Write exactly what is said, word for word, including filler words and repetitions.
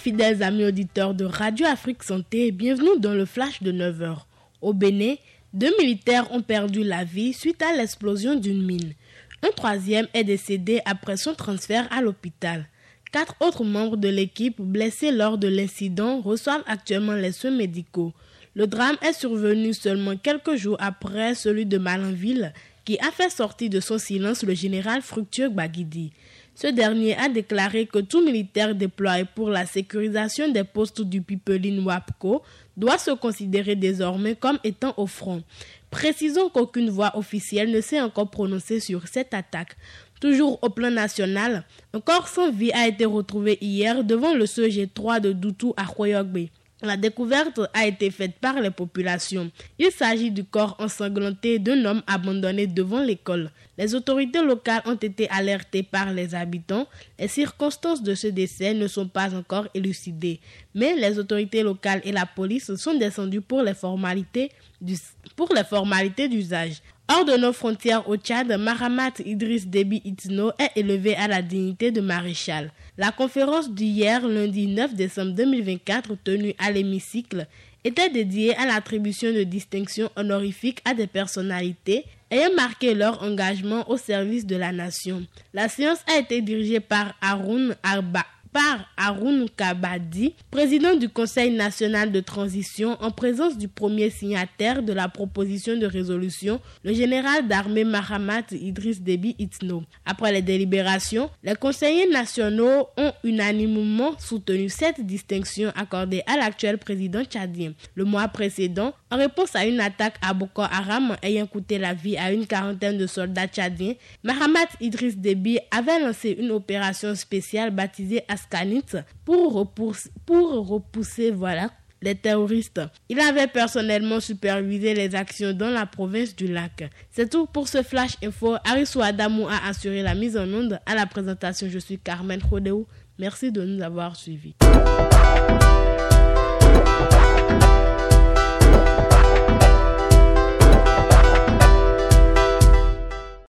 fidèles amis auditeurs de Radio Afrique Santé, bienvenue dans le flash de neuf heures. Au Bénin, deux militaires ont perdu la vie suite à l'explosion d'une mine. Un troisième est décédé après son transfert à l'hôpital. Quatre autres membres de l'équipe blessés lors de l'incident reçoivent actuellement les soins médicaux. Le drame est survenu seulement quelques jours après celui de Malanville qui a fait sortir de son silence le général Fructueux Gbagidi. Ce dernier a déclaré que tout militaire déployé pour la sécurisation des postes du Pipeline Wapco doit se considérer désormais comme étant au front. Précisons qu'aucune voix officielle ne s'est encore prononcée sur cette attaque. Toujours au plan national, un corps sans vie a été retrouvé hier devant le C E G trois de Doutou à Khoyogbe. La découverte a été faite par les populations. Il s'agit du corps ensanglanté d'un homme abandonné devant l'école. Les autorités locales ont été alertées par les habitants. Les circonstances de ce décès ne sont pas encore élucidées. Mais les autorités locales et la police sont descendues pour les formalités, du, pour les formalités d'usage. Hors de nos frontières au Tchad, Mahamat Idriss Déby Itno est élevé à la dignité de maréchal. La conférence d'hier, lundi neuf décembre deux mille vingt-quatre, tenue à l'hémicycle, était dédiée à l'attribution de distinctions honorifiques à des personnalités ayant marqué leur engagement au service de la nation. La séance a été dirigée par Haroun Arba. par Haroun Kabadi, président du Conseil national de transition, en présence du premier signataire de la proposition de résolution, le général d'armée Mahamat Idriss Déby Itno. Après les délibérations, les conseillers nationaux ont unanimement soutenu cette distinction accordée à l'actuel président tchadien. Le mois précédent, en réponse à une attaque à Boko Haram ayant coûté la vie à une quarantaine de soldats tchadiens, Mahamat Idriss Déby avait lancé une opération spéciale baptisée Askanit pour repousser, pour repousser voilà, les terroristes. Il avait personnellement supervisé les actions dans la province du Lac. C'est tout pour ce Flash Info. Arissou Adamou a assuré la mise en onde. À la présentation, je suis Carmen Rodéou. Merci de nous avoir suivis.